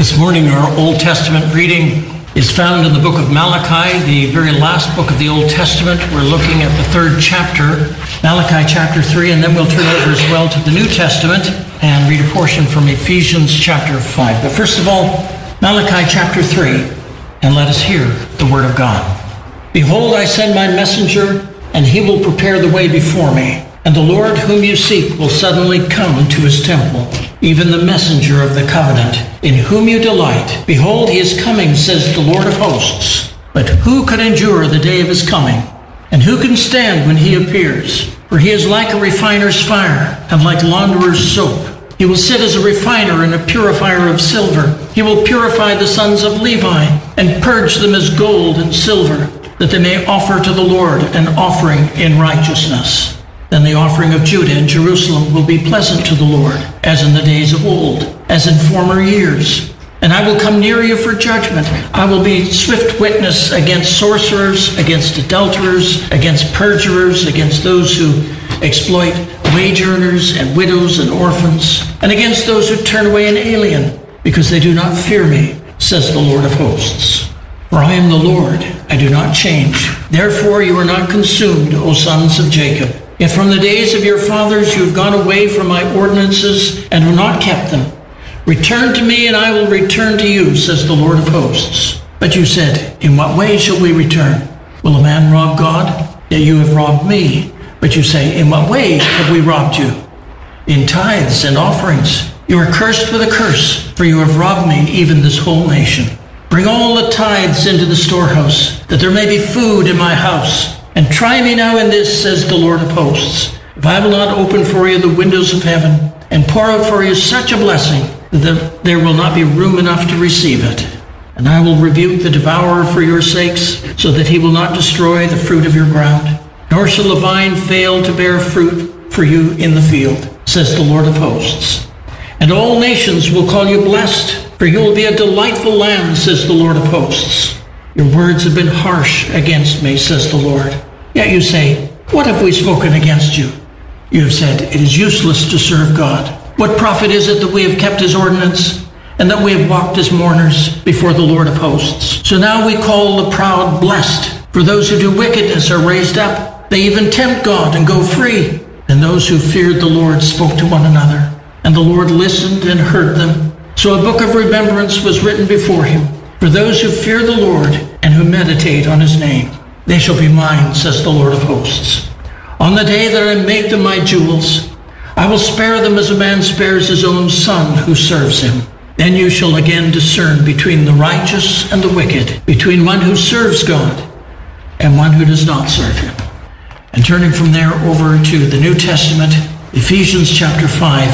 This morning, our Old Testament reading is found in the book of Malachi, the very last book of the Old Testament. We're looking at the third chapter, Malachi chapter 3, and then we'll turn over as well to the New Testament and read a portion from Ephesians chapter 5. But first of all, Malachi chapter 3, and let us hear the word of God. Behold, I send my messenger, and he will prepare the way before me. And the Lord whom you seek will suddenly come to his temple, even the messenger of the covenant, in whom you delight. Behold, he is coming, says the Lord of hosts. But who could endure the day of his coming? And who can stand when he appears? For he is like a refiner's fire, and like launderer's soap. He will sit as a refiner and a purifier of silver. He will purify the sons of Levi, and purge them as gold and silver, that they may offer to the Lord an offering in righteousness. Then the offering of Judah and Jerusalem will be pleasant to the Lord, as in the days of old, as in former years. And I will come near you for judgment. I will be swift witness against sorcerers, against adulterers, against perjurers, against those who exploit wage earners and widows and orphans, and against those who turn away an alien, because they do not fear me, says the Lord of hosts. For I am the Lord, I do not change. Therefore you are not consumed, O sons of Jacob. Yet from the days of your fathers you have gone away from my ordinances and have not kept them. Return to me, and I will return to you, says the Lord of hosts. But you said, in what way shall we return? Will a man rob God? Yet you have robbed me. But you say, in what way have we robbed you? In tithes and offerings. You are cursed with a curse, for you have robbed me, even this whole nation. Bring all the tithes into the storehouse, that there may be food in my house. And try me now in this, says the Lord of hosts, if I will not open for you the windows of heaven, and pour out for you such a blessing, that there will not be room enough to receive it. And I will rebuke the devourer for your sakes, so that he will not destroy the fruit of your ground. Nor shall the vine fail to bear fruit for you in the field, says the Lord of hosts. And all nations will call you blessed, for you will be a delightful land, says the Lord of hosts. Your words have been harsh against me, says the Lord. Yet you say, what have we spoken against you? You have said, it is useless to serve God. What profit is it that we have kept his ordinance, and that we have walked as mourners before the Lord of hosts? So now we call the proud blessed, for those who do wickedness are raised up. They even tempt God and go free. And those who feared the Lord spoke to one another, and the Lord listened and heard them. So a book of remembrance was written before him, for those who fear the Lord and who meditate on his name. They shall be mine, says the Lord of hosts. On the day that I make them my jewels, I will spare them as a man spares his own son who serves him. Then you shall again discern between the righteous and the wicked, between one who serves God and one who does not serve him. And turning from there over to the New Testament, Ephesians chapter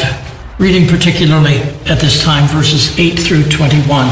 5, reading particularly at this time verses 8 through 21.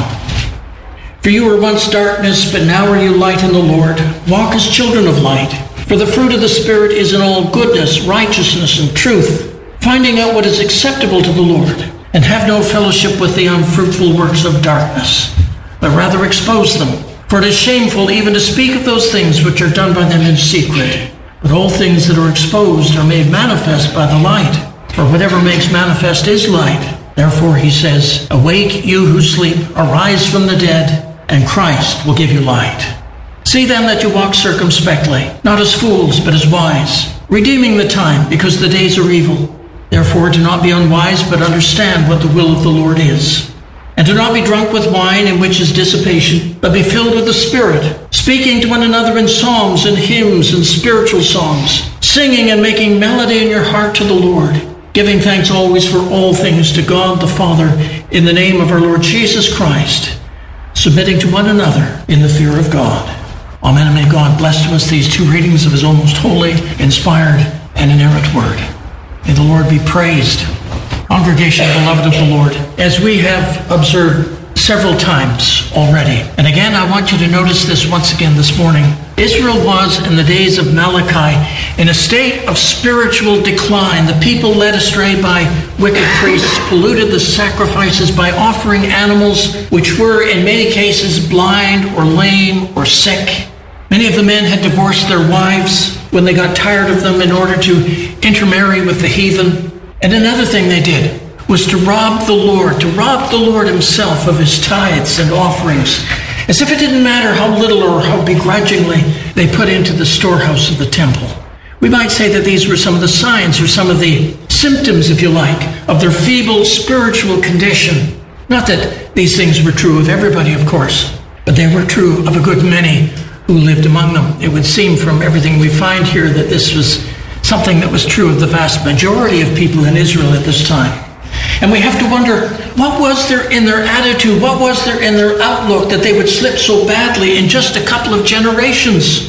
For you were once darkness, but now are you light in the Lord. Walk as children of light. For the fruit of the Spirit is in all goodness, righteousness, and truth, finding out what is acceptable to the Lord, and have no fellowship with the unfruitful works of darkness, but rather expose them. For it is shameful even to speak of those things which are done by them in secret. But all things that are exposed are made manifest by the light. For whatever makes manifest is light. Therefore he says, awake, you who sleep, arise from the dead, and Christ will give you light. See then that you walk circumspectly, not as fools, but as wise, redeeming the time, because the days are evil. Therefore do not be unwise, but understand what the will of the Lord is. And do not be drunk with wine, in which is dissipation, but be filled with the Spirit, speaking to one another in psalms and hymns and spiritual songs, singing and making melody in your heart to the Lord, giving thanks always for all things to God the Father, in the name of our Lord Jesus Christ, submitting to one another in the fear of God. Amen, and may God bless to us these two readings of his almost holy, inspired, and inerrant word. May the Lord be praised. Congregation, beloved of the Lord, as we have observed several times already, and again I want you to notice this once again this morning, Israel was in the days of Malachi in a state of spiritual decline. The people led astray by wicked priests polluted the sacrifices by offering animals which were in many cases blind or lame or sick. Many of the men had divorced their wives when they got tired of them in order to intermarry with the heathen. And another thing they did was to rob the Lord himself of his tithes and offerings, as if it didn't matter how little or how begrudgingly they put into the storehouse of the temple. We might say that these were some of the signs or some of the symptoms, if you like, of their feeble spiritual condition. Not that these things were true of everybody, of course, but they were true of a good many who lived among them. It would seem from everything we find here that this was something that was true of the vast majority of people in Israel at this time. And we have to wonder, what was there in their attitude, what was there in their outlook that they would slip so badly in just a couple of generations?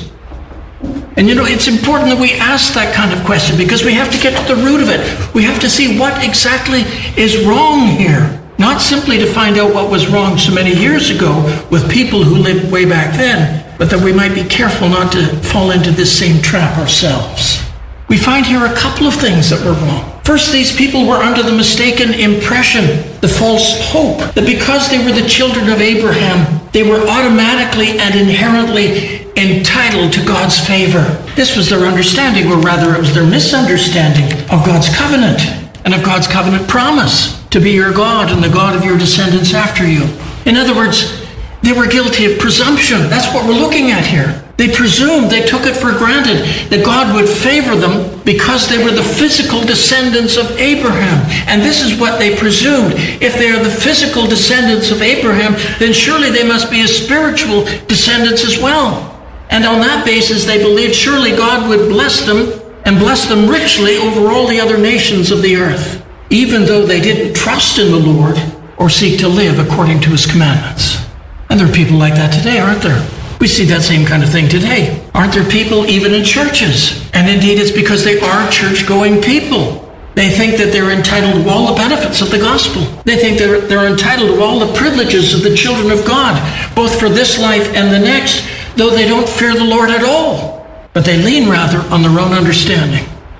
And it's important that we ask that kind of question, because we have to get to the root of it. We have to see what exactly is wrong here. Not simply to find out what was wrong so many years ago with people who lived way back then, but that we might be careful not to fall into this same trap ourselves. We find here a couple of things that were wrong. First, these people were under the mistaken impression, the false hope, that because they were the children of Abraham, they were automatically and inherently entitled to God's favor. This was their understanding, or rather it was their misunderstanding of God's covenant and of God's covenant promise to be your God and the God of your descendants after you. In other words, they were guilty of presumption. That's what we're looking at here. They presumed, they took it for granted that God would favor them because they were the physical descendants of Abraham. And this is what they presumed. If they are the physical descendants of Abraham, then surely they must be his spiritual descendants as well. And on that basis, they believed surely God would bless them and bless them richly over all the other nations of the earth, even though they didn't trust in the Lord or seek to live according to his commandments. And there are people like that today, aren't there? We see that same kind of thing today. Aren't there people even in churches? And indeed, it's because they are church-going people. They think that they're entitled to all the benefits of the gospel. They think they're entitled to all the privileges of the children of God, both for this life and the next, though they don't fear the Lord at all. But they lean rather on their own understanding.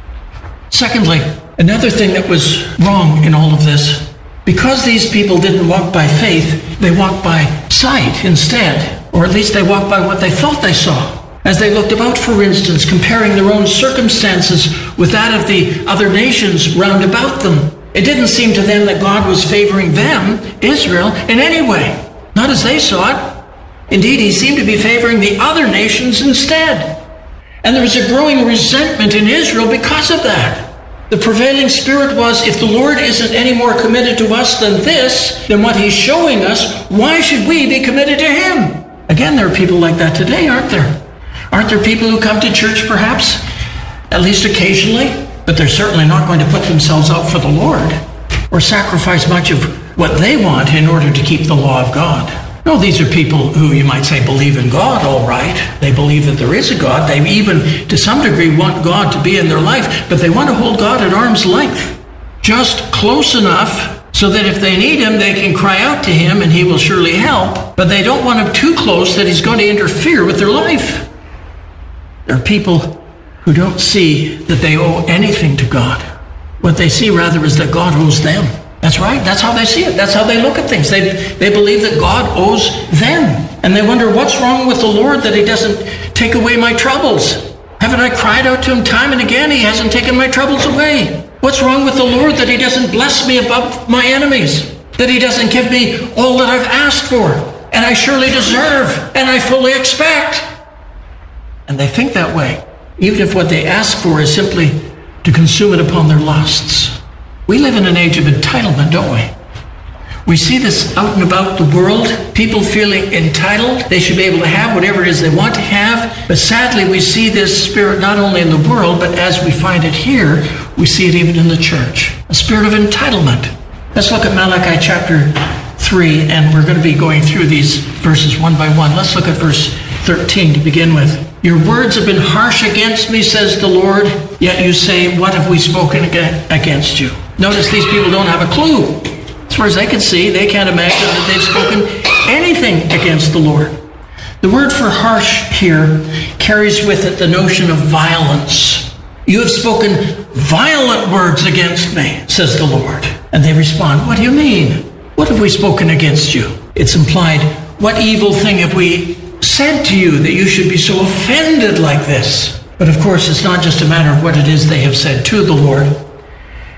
Secondly, another thing that was wrong in all of this, because these people didn't walk by faith, they walked by sight instead. Or at least they walked by what they thought they saw. As they looked about, for instance, comparing their own circumstances with that of the other nations round about them, it didn't seem to them that God was favoring them, Israel, in any way. Not as they saw it. Indeed, he seemed to be favoring the other nations instead. And there was a growing resentment in Israel because of that. The prevailing spirit was, if the Lord isn't any more committed to us than this, than what he's showing us, why should we be committed to him? Again, there are people like that today, aren't there? Aren't there people who come to church perhaps, at least occasionally, but they're certainly not going to put themselves out for the Lord or sacrifice much of what they want in order to keep the law of God? No, these are people who you might say believe in God, all right. They believe that there is a God. They even, to some degree, want God to be in their life, but they want to hold God at arm's length, just close enough so that if they need him, they can cry out to him and he will surely help. But they don't want him too close that he's going to interfere with their life. There are people who don't see that they owe anything to God. What they see rather is that God owes them. That's right. That's how they see it. That's how they look at things. They believe that God owes them. And they wonder, what's wrong with the Lord that he doesn't take away my troubles? Haven't I cried out to him time and again? He hasn't taken my troubles away. What's wrong with the Lord that he doesn't bless me above my enemies? That he doesn't give me all that I've asked for, and I surely deserve, and I fully expect? And they think that way, even if what they ask for is simply to consume it upon their lusts. We live in an age of entitlement, don't we? We see this out and about the world, people feeling entitled. They should be able to have whatever it is they want to have. But sadly, we see this spirit not only in the world, but as we find it here, we see it even in the church. A spirit of entitlement. Let's look at Malachi chapter 3, and we're going to be going through these verses one by one. Let's look at verse 13 to begin with. Your words have been harsh against me, says the Lord, yet you say, what have we spoken against you? Notice these people don't have a clue. As far as they can see, they can't imagine that they've spoken anything against the Lord. The word for harsh here carries with it the notion of violence. You have spoken violent words against me, says the Lord. And they respond, what do you mean? What have we spoken against you? It's implied, what evil thing have we said to you that you should be so offended like this? But of course, it's not just a matter of what it is they have said to the Lord.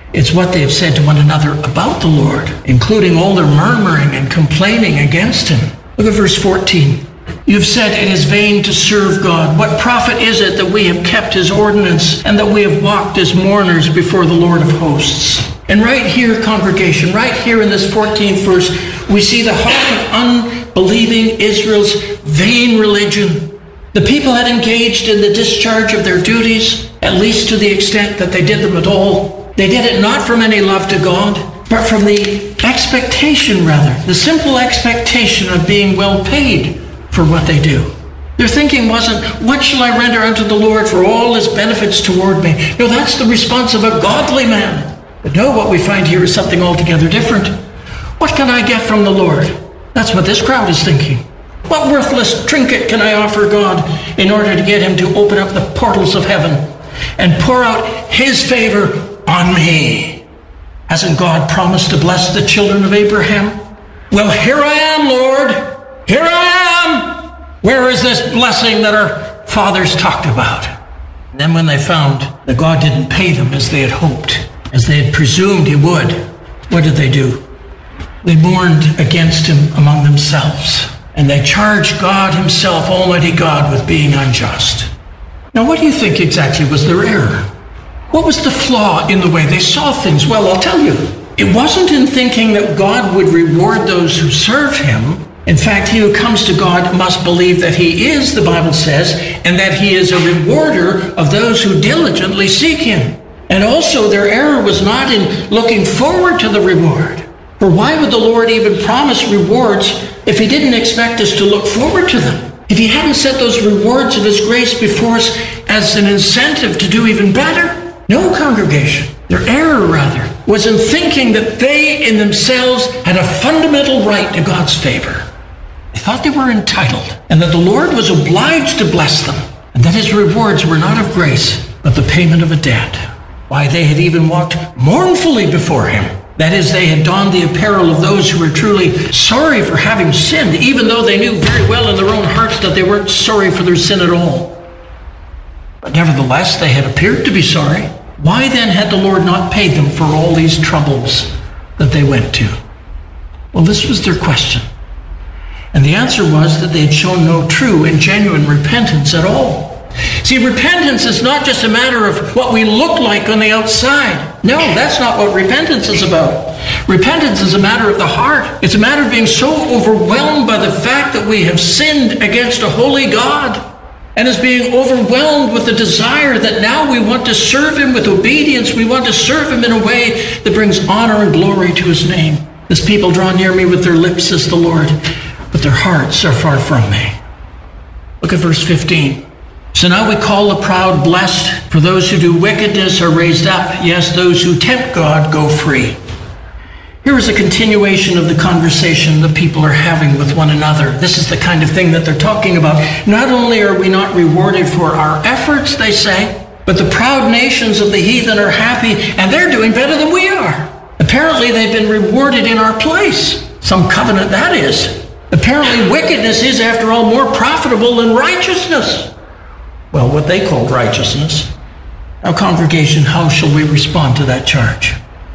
It's what they have said to one another about the Lord, including all their murmuring and complaining against him. Look at verse 14. You've said it is vain to serve God. What profit is it that we have kept his ordinance and that we have walked as mourners before the Lord of hosts? And right here, congregation, right here in this 14th verse, we see the heart of unbelieving Israel's vain religion. The people had engaged in the discharge of their duties, at least to the extent that they did them at all. They did it not from any love to God, but from the expectation, the simple expectation of being well paid for what they do. Their thinking wasn't, what shall I render unto the Lord for all his benefits toward me? No, that's the response of a godly man. But no, what we find here is something altogether different. What can I get from the Lord? That's what this crowd is thinking. What worthless trinket can I offer God in order to get him to open up the portals of heaven and pour out his favor on me? Hasn't God promised to bless the children of Abraham? Well, here I am, Lord. Here I am. Where is this blessing that our fathers talked about? And then when they found that God didn't pay them as they had hoped, as they had presumed he would, what did they do? They mourned against him among themselves, and they charged God himself, Almighty God, with being unjust. Now, what do you think exactly was their error? What was the flaw in the way they saw things? Well, I'll tell you. It wasn't in thinking that God would reward those who serve him. In fact, he who comes to God must believe that he is, the Bible says, and that he is a rewarder of those who diligently seek him. And also, their error was not in looking forward to the reward. For why would the Lord even promise rewards if he didn't expect us to look forward to them? If he hadn't set those rewards of his grace before us as an incentive to do even better? No, congregation. Their error, was in thinking that they in themselves had a fundamental right to God's favor. They thought they were entitled, and that the Lord was obliged to bless them, and that his rewards were not of grace, but the payment of a debt. Why, they had even walked mournfully before him. That is, they had donned the apparel of those who were truly sorry for having sinned, even though they knew very well in their own hearts that they weren't sorry for their sin at all. But nevertheless, they had appeared to be sorry. Why then had the Lord not paid them for all these troubles that they went to? Well, this was their question. And the answer was that they had shown no true and genuine repentance at all. See, repentance is not just a matter of what we look like on the outside. No, that's not what repentance is about. Repentance is a matter of the heart. It's a matter of being so overwhelmed by the fact that we have sinned against a holy God, and is being overwhelmed with the desire that now we want to serve him with obedience. We want to serve him in a way that brings honor and glory to his name. This people draw near me with their lips, says the Lord, but their hearts are far from me. Look at verse 15. So now we call the proud blessed, for those who do wickedness are raised up. Yes, those who tempt God go free. Here is a continuation of the conversation the people are having with one another. This is the kind of thing that they're talking about. Not only are we not rewarded for our efforts, they say, but the proud nations of the heathen are happy, and they're doing better than we are. Apparently, they've been rewarded in our place. Some covenant, that is. Apparently, wickedness is, after all, more profitable than righteousness. Well, what they called righteousness. Now, congregation, how shall we respond to that charge?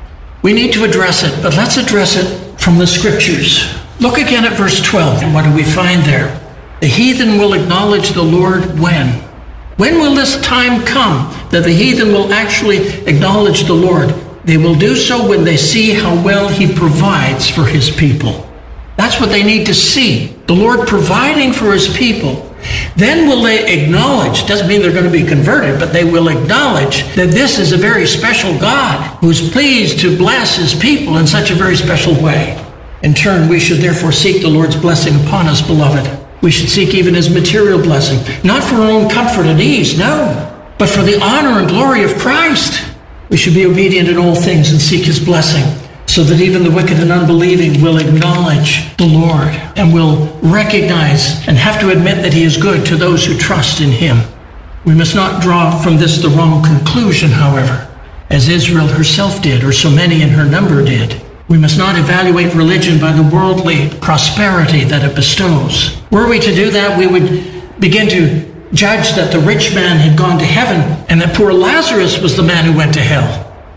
We need to address it, but let's address it from the scriptures. Look again at verse 12, and what do we find there? The heathen will acknowledge the Lord when? When will this time come that the heathen will actually acknowledge the Lord? They will do so when they see how well he provides for his people. That's what they need to see. The Lord providing for his people. Then will they acknowledge, doesn't mean they're going to be converted, but they will acknowledge that this is a very special God who's pleased to bless his people in such a very special way. In turn, we should therefore seek the Lord's blessing upon us, beloved. We should seek even his material blessing, not for our own comfort and ease, no, but for the honor and glory of Christ. We should be obedient in all things and seek his blessing, so that even the wicked and unbelieving will acknowledge the Lord and will recognize and have to admit that he is good to those who trust in him. We must not draw from this the wrong conclusion, however, as Israel herself did, or so many in her number did. We must not evaluate religion by the worldly prosperity that it bestows. Were we to do that, we would begin to judge that the rich man had gone to heaven and that poor Lazarus was the man who went to hell.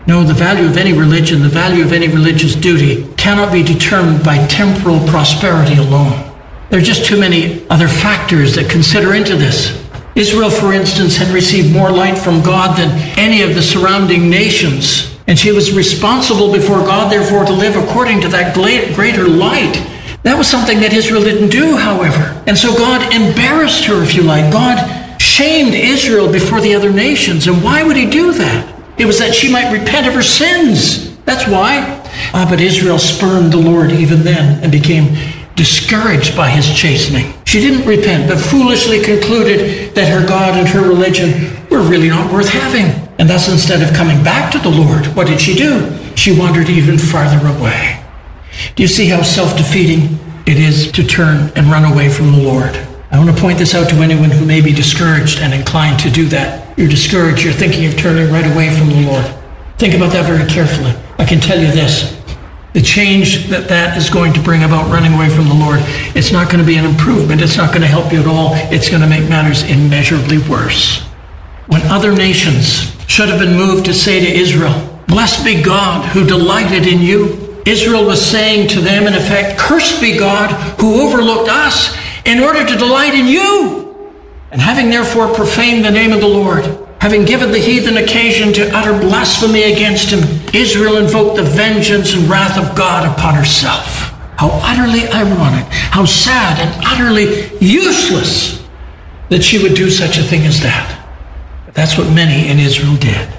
No, the value of any religion, the value of any religious duty cannot be determined by temporal prosperity alone. There are just too many other factors that consider into this. Israel, for instance, had received more light from God than any of the surrounding nations, and she was responsible before God, therefore, to live according to that greater light. That was something that Israel didn't do, however. And so God embarrassed her, if you like. God shamed Israel before the other nations. And why would he do that? It was that she might repent of her sins. That's why. But Israel spurned the Lord even then and became discouraged by his chastening. She didn't repent, but foolishly concluded that her God and her religion were really not worth having. And thus, instead of coming back to the Lord, what did she do? She wandered even farther away. Do you see how self-defeating it is to turn and run away from the Lord? I want to point this out to anyone who may be discouraged and inclined to do that. You're discouraged, you're thinking of turning right away from the Lord. Think about that very carefully. I can tell you this. The change that is going to bring about running away from the Lord, it's not going to be an improvement. It's not going to help you at all. It's going to make matters immeasurably worse. When other nations should have been moved to say to Israel, "Blessed be God who delighted in you," Israel was saying to them, in effect, "Cursed be God who overlooked us in order to delight in you." And having therefore profaned the name of the Lord, having given the heathen occasion to utter blasphemy against him, Israel invoked the vengeance and wrath of God upon herself. How utterly ironic, how sad and utterly useless that she would do such a thing as that. But that's what many in Israel did.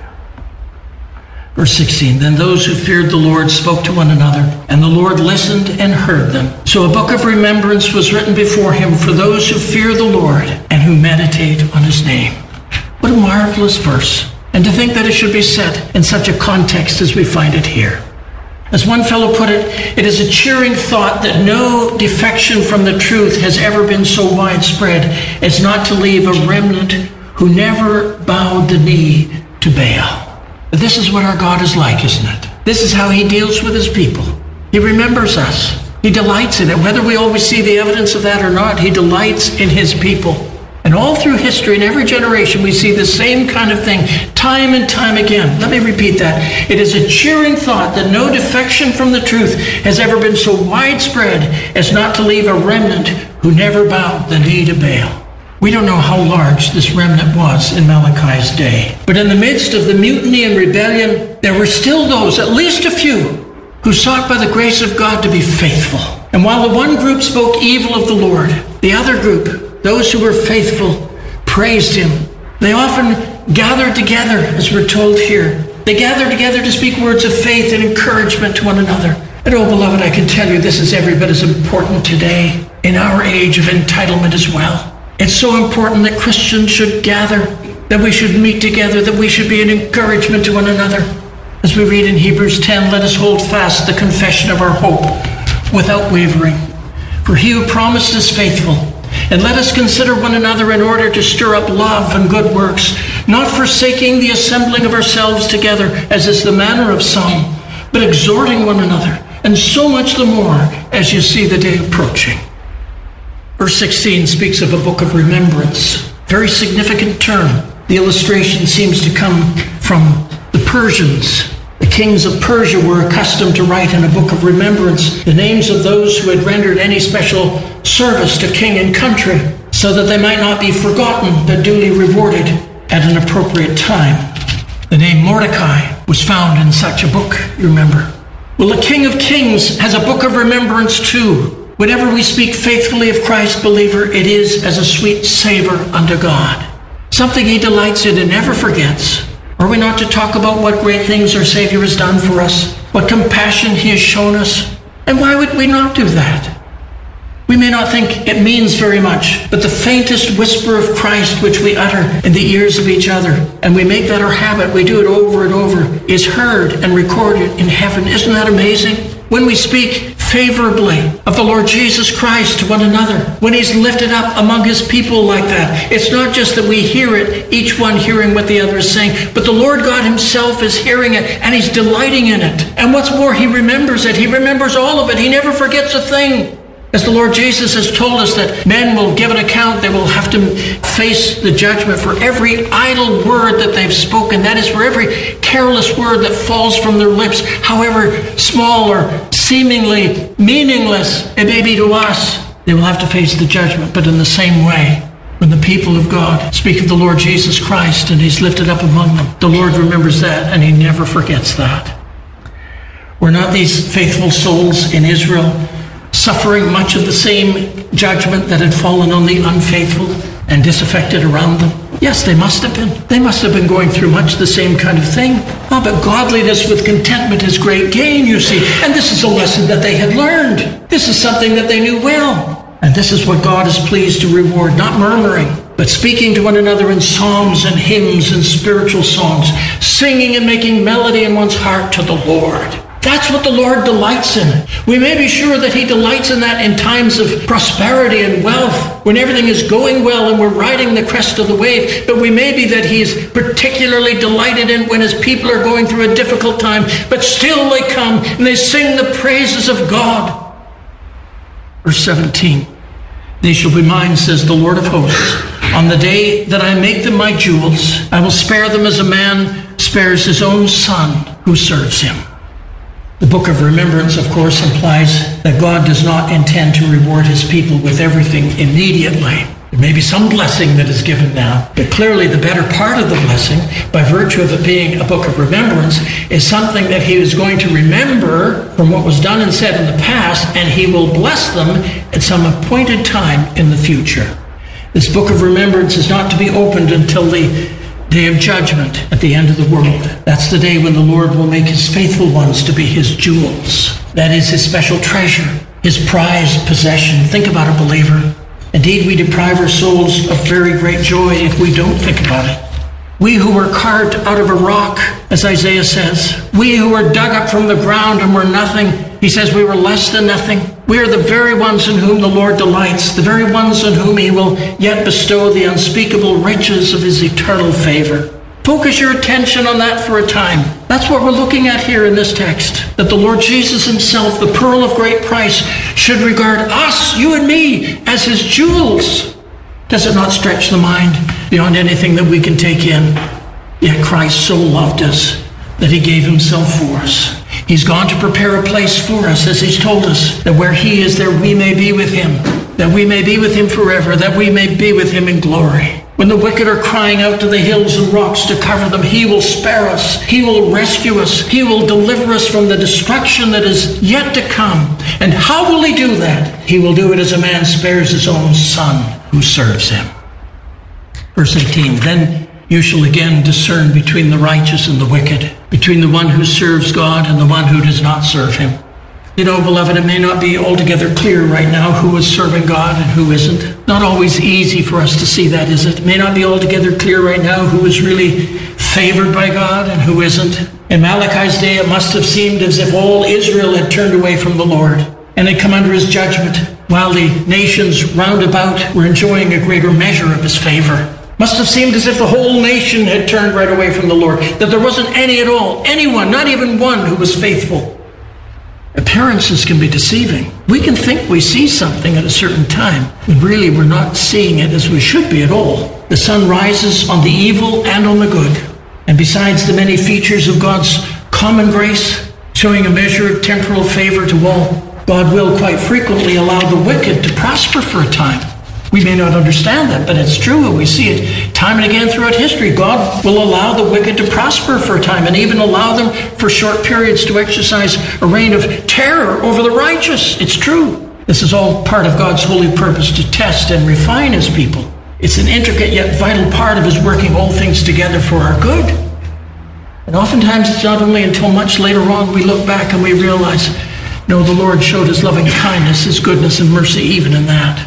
Verse 16, then those who feared the Lord spoke to one another, and the Lord listened and heard them. So a book of remembrance was written before him for those who fear the Lord and who meditate on his name. What a marvelous verse. And to think that it should be set in such a context as we find it here. As one fellow put it, it is a cheering thought that no defection from the truth has ever been so widespread as not to leave a remnant who never bowed the knee to Baal. But this is what our God is like, isn't it? This is how he deals with his people. He remembers us. He delights in it. Whether we always see the evidence of that or not, he delights in his people. And all through history, in every generation, we see the same kind of thing, time and time again. Let me repeat that. It is a cheering thought that no defection from the truth has ever been so widespread as not to leave a remnant who never bowed the knee to Baal. We don't know how large this remnant was in Malachi's day. But in the midst of the mutiny and rebellion, there were still those, at least a few, who sought by the grace of God to be faithful. And while the one group spoke evil of the Lord, the other group, those who were faithful, praised him. They often gathered together, as we're told here. They gathered together to speak words of faith and encouragement to one another. And oh, beloved, I can tell you this is every bit as important today in our age of entitlement as well. It's so important that Christians should gather, that we should meet together, that we should be an encouragement to one another. As we read in Hebrews 10, let us hold fast the confession of our hope without wavering. For he who promised is faithful. And let us consider one another in order to stir up love and good works, not forsaking the assembling of ourselves together, as is the manner of some, but exhorting one another, and so much the more as you see the day approaching. Verse 16 speaks of a book of remembrance. Very significant term. The illustration seems to come from the Persians. The kings of Persia were accustomed to write in a book of remembrance the names of those who had rendered any special service to king and country, so that they might not be forgotten but duly rewarded at an appropriate time. The name Mordecai was found in such a book, you remember. Well, the King of Kings has a book of remembrance too. Whenever we speak faithfully of Christ, believer, it is as a sweet savor unto God. Something he delights in and never forgets. Are we not to talk about what great things our Savior has done for us? What compassion he has shown us? And why would we not do that? We may not think it means very much, but the faintest whisper of Christ which we utter in the ears of each other, and we make that our habit, we do it over and over, is heard and recorded in heaven. Isn't that amazing? When we speak favorably of the Lord Jesus Christ to one another, when he's lifted up among his people like that, it's not just that we hear it, each one hearing what the other is saying, but the Lord God himself is hearing it and he's delighting in it. And what's more, he remembers it. He remembers all of it. He never forgets a thing. As the Lord Jesus has told us that men will give an account, they will have to face the judgment for every idle word that they've spoken. That is, for every careless word that falls from their lips, however small or seemingly meaningless it may be to us. They will have to face the judgment. But in the same way, when the people of God speak of the Lord Jesus Christ and he's lifted up among them, the Lord remembers that and he never forgets that. Were not these faithful souls in Israel suffering much of the same judgment that had fallen on the unfaithful and disaffected around them? Yes, they must have been. They must have been going through much the same kind of thing. Oh, but godliness with contentment is great gain, you see. And this is a lesson that they had learned. This is something that they knew well. And this is what God is pleased to reward, not murmuring, but speaking to one another in psalms and hymns and spiritual songs, singing and making melody in one's heart to the Lord. That's what the Lord delights in. We may be sure that he delights in that in times of prosperity and wealth, when everything is going well and we're riding the crest of the wave. But we may be that he's particularly delighted in when his people are going through a difficult time, but still they come and they sing the praises of God. Verse 17, they shall be mine, says the Lord of hosts. On the day that I make them my jewels, I will spare them as a man spares his own son who serves him. The book of remembrance, of course, implies that God does not intend to reward his people with everything immediately. There may be some blessing that is given now, but clearly the better part of the blessing, by virtue of it being a book of remembrance, is something that he is going to remember from what was done and said in the past, and he will bless them at some appointed time in the future. This book of remembrance is not to be opened until the day of judgment at the end of the world. That's the day when the Lord will make his faithful ones to be his jewels. That is his special treasure, his prized possession. Think about it, believer. Indeed, we deprive our souls of very great joy if we don't think about it. We who were carved out of a rock, as Isaiah says, we who were dug up from the ground and were nothing, he says we were less than nothing. We are the very ones in whom the Lord delights, the very ones on whom he will yet bestow the unspeakable riches of his eternal favor. Focus your attention on that for a time. That's what we're looking at here in this text. That the Lord Jesus himself, the pearl of great price, should regard us, you and me, as his jewels. Does it not stretch the mind beyond anything that we can take in? Yet Christ so loved us that he gave himself for us. He's gone to prepare a place for us, as he's told us, that where he is, there we may be with him, that we may be with him forever, that we may be with him in glory. When the wicked are crying out to the hills and rocks to cover them, he will spare us. He will rescue us. He will deliver us from the destruction that is yet to come. And how will he do that? He will do it as a man spares his own son who serves him. Verse 18, then you shall again discern between the righteous and the wicked, between the one who serves God and the one who does not serve him. You know, beloved, it may not be altogether clear right now who is serving God and who isn't. Not always easy for us to see that, is it? It may not be altogether clear right now who is really favored by God and who isn't. In Malachi's day, it must have seemed as if all Israel had turned away from the Lord and had come under his judgment, while the nations round about were enjoying a greater measure of his favor. Must have seemed as if the whole nation had turned right away from the Lord, that there wasn't any at all, anyone, not even one who was faithful. Appearances can be deceiving. We can think we see something at a certain time, when really we're not seeing it as we should be at all. The sun rises on the evil and on the good. And besides the many features of God's common grace, showing a measure of temporal favor to all, God will quite frequently allow the wicked to prosper for a time. We may not understand that, but it's true, and we see it time and again throughout history. God will allow the wicked to prosper for a time, and even allow them for short periods to exercise a reign of terror over the righteous. It's true. This is all part of God's holy purpose to test and refine his people. It's an intricate yet vital part of his working all things together for our good. And oftentimes it's not only until much later on we look back and we realize, no, the Lord showed his loving kindness, his goodness and mercy even in that.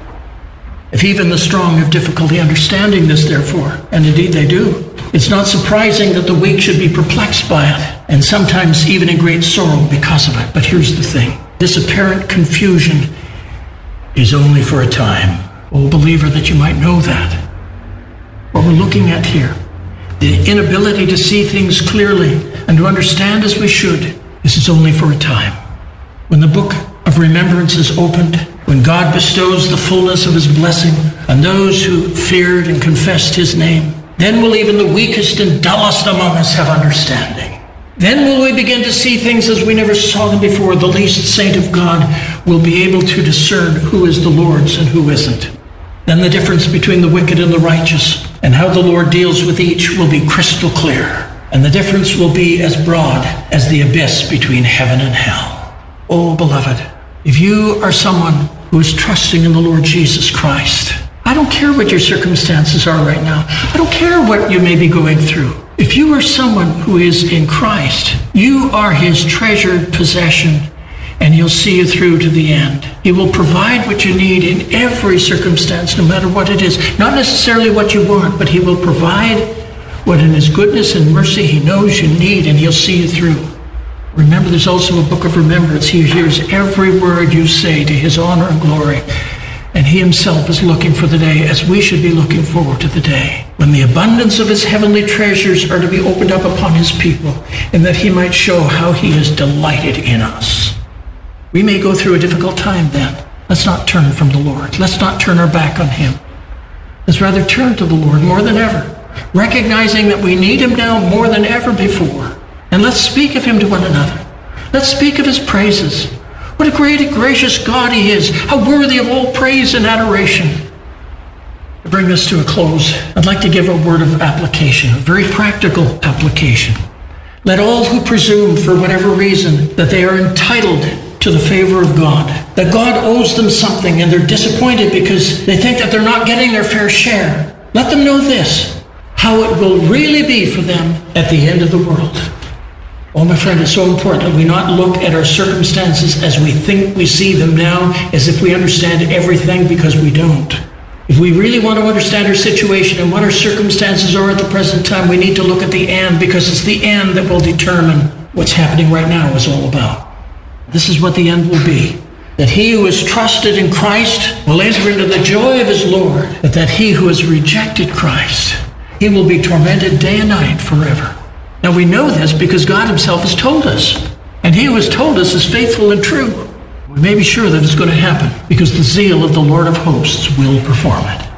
If even the strong have difficulty understanding this, therefore, and indeed they do, it's not surprising that the weak should be perplexed by it, and sometimes even in great sorrow because of it. But here's the thing. This apparent confusion is only for a time. Oh, believer, that you might know that. What we're looking at here, the inability to see things clearly and to understand as we should, this is only for a time. When the book of remembrance is opened, when God bestows the fullness of his blessing on those who feared and confessed his name, then will even the weakest and dullest among us have understanding. Then will we begin to see things as we never saw them before. The least saint of God will be able to discern who is the Lord's and who isn't. Then the difference between the wicked and the righteous and how the Lord deals with each will be crystal clear. And the difference will be as broad as the abyss between heaven and hell. Oh, beloved, if you are someone who is trusting in the Lord Jesus Christ, I don't care what your circumstances are right now. I don't care what you may be going through. If you are someone who is in Christ, you are his treasured possession, and he'll see you through to the end. He will provide what you need in every circumstance, no matter what it is. Not necessarily what you want, but he will provide what in his goodness and mercy he knows you need, and he'll see you through. Remember, there's also a book of remembrance. He hears every word you say to his honor and glory. And he himself is looking for the day, as we should be looking forward to the day, when the abundance of his heavenly treasures are to be opened up upon his people, and that he might show how he is delighted in us. We may go through a difficult time then. Let's not turn from the Lord. Let's not turn our back on him. Let's rather turn to the Lord more than ever, recognizing that we need him now more than ever before. And let's speak of him to one another. Let's speak of his praises. What a great and gracious God he is. How worthy of all praise and adoration. To bring this to a close, I'd like to give a word of application, a very practical application. Let all who presume for whatever reason that they are entitled to the favor of God, that God owes them something and they're disappointed because they think that they're not getting their fair share, let them know this, how it will really be for them at the end of the world. Oh, my friend, it's so important that we not look at our circumstances as we think we see them now, as if we understand everything, because we don't. If we really want to understand our situation and what our circumstances are at the present time, we need to look at the end, because it's the end that will determine what's happening right now is all about. This is what the end will be. That he who is trusted in Christ will enter into the joy of his Lord, but that he who has rejected Christ, he will be tormented day and night forever. Now we know this because God himself has told us. And he who has told us is faithful and true. We may be sure that it's going to happen because the zeal of the Lord of hosts will perform it.